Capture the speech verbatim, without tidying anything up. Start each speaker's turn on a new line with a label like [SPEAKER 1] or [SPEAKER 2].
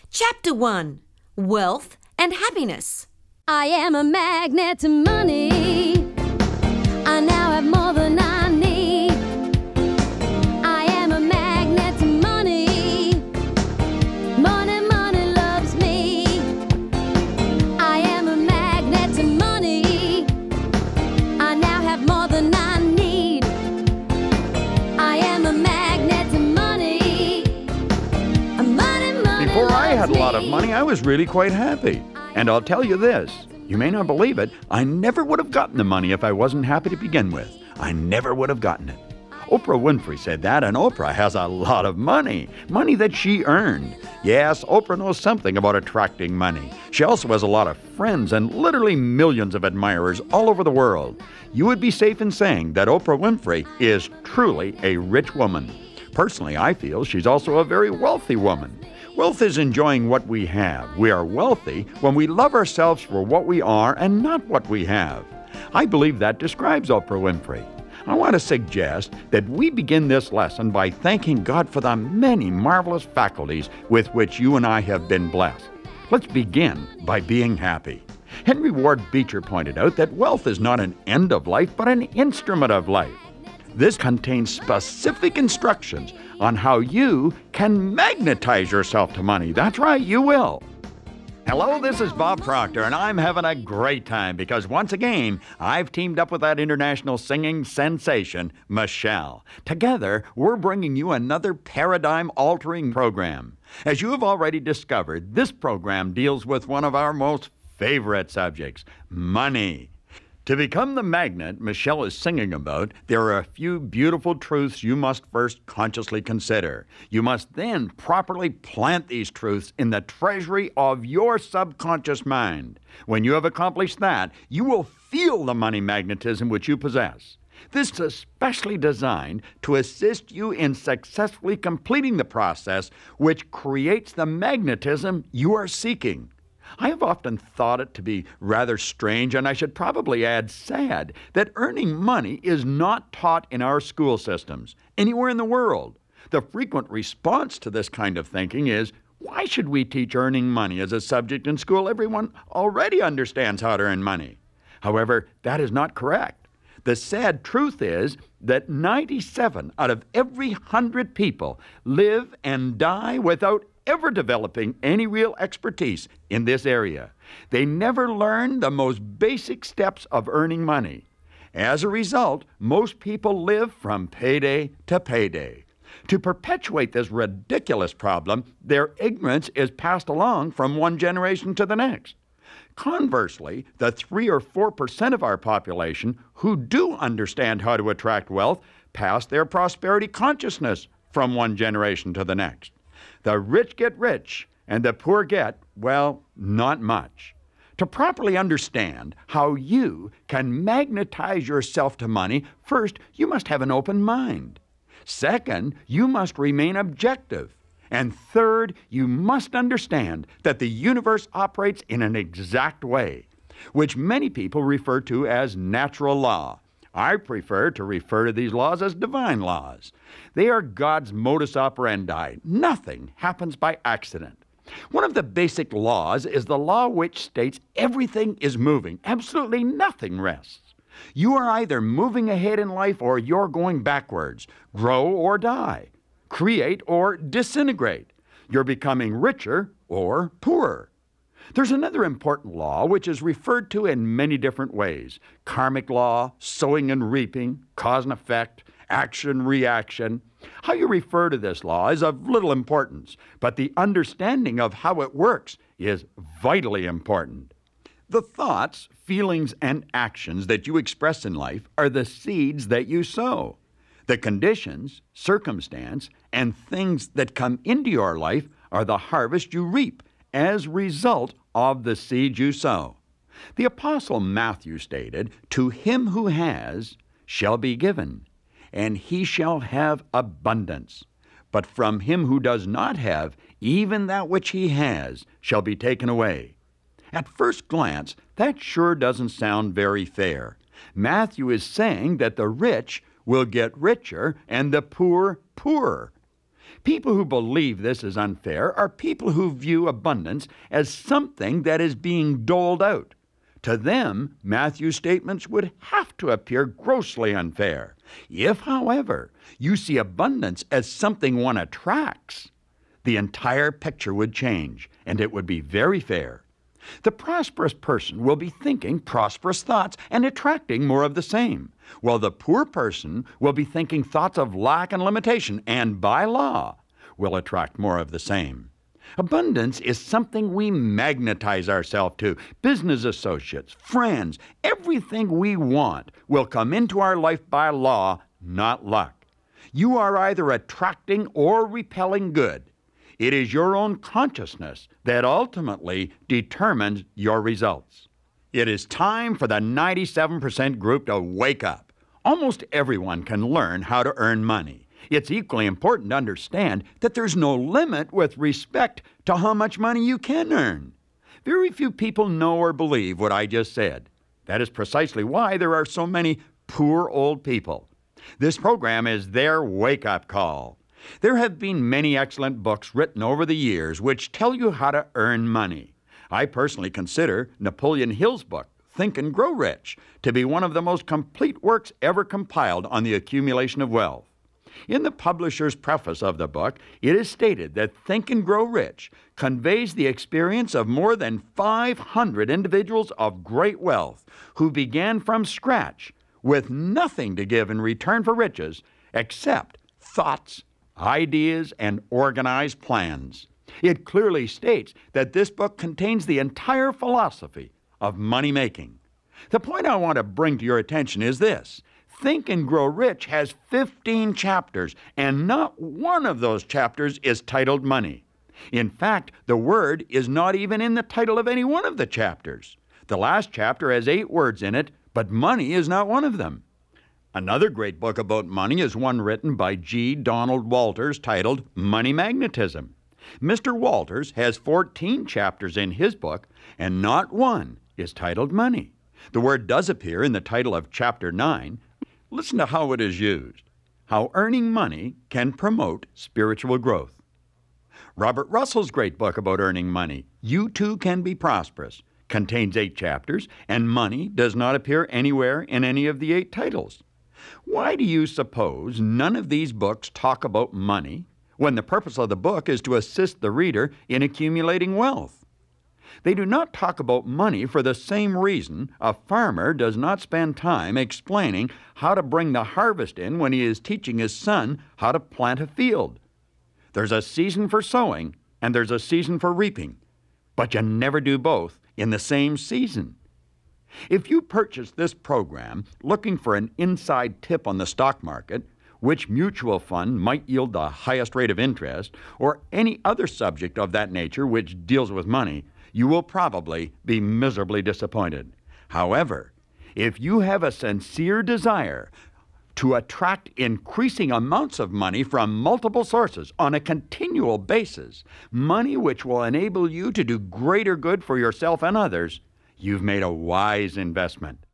[SPEAKER 1] Chapter one. Wealth and Happiness.
[SPEAKER 2] I am a magnet to money. I now have more than I need. I am a magnet to money. Money, money loves me. I am a magnet to money. I now have more than I need. I am a magnet to money. A money, money
[SPEAKER 3] Before I had a lot of
[SPEAKER 2] loves me.
[SPEAKER 3] money, I was really quite happy. And I'll tell you this, you may not believe it, I never would have gotten the money if I wasn't happy to begin with. I never would have gotten it. Oprah Winfrey said that, and Oprah has a lot of money, money that she earned. Yes, Oprah knows something about attracting money. She also has a lot of friends and literally millions of admirers all over the world. You would be safe in saying that Oprah Winfrey is truly a rich woman. Personally, I feel she's also a very wealthy woman. Wealth is enjoying what we have. We are wealthy when we love ourselves for what we are and not what we have. I believe that describes Oprah Winfrey. I want to suggest that we begin this lesson by thanking God for the many marvelous faculties with which you and I have been blessed. Let's begin by being happy. Henry Ward Beecher pointed out that wealth is not an end of life, but an instrument of life. This contains specific instructions on how you can magnetize yourself to money. That's right, you will. Hello, this is Bob Proctor, and I'm having a great time because once again, I've teamed up with that international singing sensation, Michelle. Together, we're bringing you another paradigm-altering program. As you have already discovered, this program deals with one of our most favorite subjects, money. To become the magnet Michelle is singing about, there are a few beautiful truths you must first consciously consider. You must then properly plant these truths in the treasury of your subconscious mind. When you have accomplished that, you will feel the money magnetism which you possess. This is especially designed to assist you in successfully completing the process which creates the magnetism you are seeking. I have often thought it to be rather strange, and I should probably add sad, that earning money is not taught in our school systems anywhere in the world. The frequent response to this kind of thinking is, why should we teach earning money as a subject in school? Everyone already understands how to earn money. However, that is not correct. The sad truth is that ninety-seven out of every one hundred people live and die without ever developing any real expertise in this area. They never learn the most basic steps of earning money. As a result, most people live from payday to payday. To perpetuate this ridiculous problem, their ignorance is passed along from one generation to the next. Conversely, the three or four percent of our population who do understand how to attract wealth pass their prosperity consciousness from one generation to the next. The rich get rich, and the poor get, well, not much. To properly understand how you can magnetize yourself to money, first, you must have an open mind. Second, you must remain objective. And third, you must understand that the universe operates in an exact way, which many people refer to as natural law. I prefer to refer to these laws as divine laws. They are God's modus operandi. Nothing happens by accident. One of the basic laws is the law which states everything is moving. Absolutely nothing rests. You are either moving ahead in life or you're going backwards, grow or die, create or disintegrate. You're becoming richer or poorer. There's another important law which is referred to in many different ways. Karmic law, sowing and reaping, cause and effect, action, reaction. How you refer to this law is of little importance, but the understanding of how it works is vitally important. The thoughts, feelings, and actions that you express in life are the seeds that you sow. The conditions, circumstance, and things that come into your life are the harvest you reap as a result of the seed you sow. The Apostle Matthew stated, "To him who has shall be given, and he shall have abundance. But from him who does not have, even that which he has shall be taken away." At first glance, that sure doesn't sound very fair. Matthew is saying that the rich will get richer and the poor poorer. People who believe this is unfair are people who view abundance as something that is being doled out. To them, Matthew's statements would have to appear grossly unfair. If, however, you see abundance as something one attracts, the entire picture would change, and it would be very fair. The prosperous person will be thinking prosperous thoughts and attracting more of the same, while the poor person will be thinking thoughts of lack and limitation, and by law will attract more of the same. Abundance is something we magnetize ourselves to. Business associates, friends, everything we want will come into our life by law, not luck. You are either attracting or repelling good. It is your own consciousness that ultimately determines your results. It is time for the ninety-seven percent group to wake up. Almost everyone can learn how to earn money. It's equally important to understand that there's no limit with respect to how much money you can earn. Very few people know or believe what I just said. That is precisely why there are so many poor old people. This program is their wake-up call. There have been many excellent books written over the years which tell you how to earn money. I personally consider Napoleon Hill's book, Think and Grow Rich, to be one of the most complete works ever compiled on the accumulation of wealth. In the publisher's preface of the book, it is stated that Think and Grow Rich conveys the experience of more than five hundred individuals of great wealth who began from scratch with nothing to give in return for riches except thoughts, ideas, and organized plans. It clearly states that this book contains the entire philosophy of money making. The point I want to bring to your attention is this. Think and Grow Rich has fifteen chapters, and not one of those chapters is titled money. In fact, the word is not even in the title of any one of the chapters. The last chapter has eight words in it, but money is not one of them. Another great book about money is one written by G. Donald Walters titled Money Magnetism. Mister Walters has fourteen chapters in his book, and not one is titled money. The word does appear in the title of chapter nine. Listen to how it is used. How earning money can promote spiritual growth. Robert Russell's great book about earning money, You Too Can Be Prosperous, contains eight chapters, and money does not appear anywhere in any of the eight titles. Why do you suppose none of these books talk about money when the purpose of the book is to assist the reader in accumulating wealth? They do not talk about money for the same reason a farmer does not spend time explaining how to bring the harvest in when he is teaching his son how to plant a field. There's a season for sowing and there's a season for reaping, but you never do both in the same season. If you purchase this program looking for an inside tip on the stock market, which mutual fund might yield the highest rate of interest, or any other subject of that nature which deals with money, you will probably be miserably disappointed. However, if you have a sincere desire to attract increasing amounts of money from multiple sources on a continual basis, money which will enable you to do greater good for yourself and others, you've made a wise investment.